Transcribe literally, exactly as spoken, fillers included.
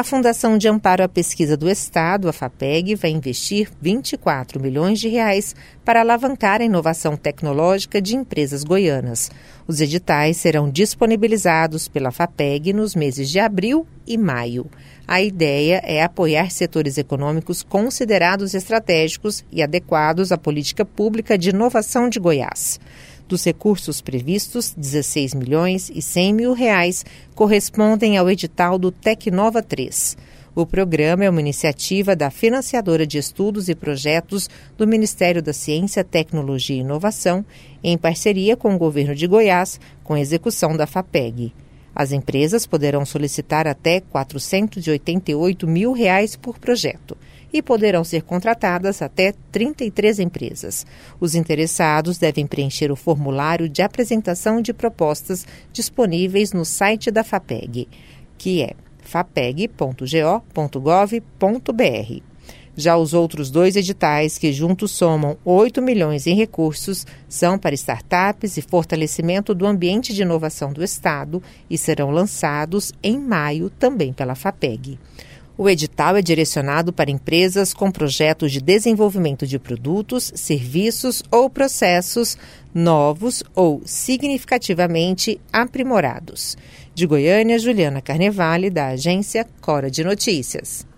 A Fundação de Amparo à Pesquisa do Estado, a FAPEG, vai investir vinte e quatro milhões de reais para alavancar a inovação tecnológica de empresas goianas. Os editais serão disponibilizados pela FAPEG nos meses de abril e maio. A ideia é apoiar setores econômicos considerados estratégicos e adequados à política pública de inovação de Goiás. Dos recursos previstos, dezesseis milhões e cem mil reais correspondem ao edital do Tecnova três. O programa é uma iniciativa da financiadora de estudos e projetos do Ministério da Ciência, Tecnologia e Inovação, em parceria com o governo de Goiás, com execução da FAPEG. As empresas poderão solicitar até quatrocentos e oitenta e oito mil reais por projeto e poderão ser contratadas até trinta e três empresas. Os interessados devem preencher o formulário de apresentação de propostas disponíveis no site da FAPEG, que é fapeg ponto go ponto gov ponto br. Já os outros dois editais, que juntos somam oito milhões em recursos, são para startups e fortalecimento do ambiente de inovação do Estado e serão lançados em maio também pela FAPEG. O edital é direcionado para empresas com projetos de desenvolvimento de produtos, serviços ou processos novos ou significativamente aprimorados. De Goiânia, Juliana Carnevale, da agência Cora de Notícias.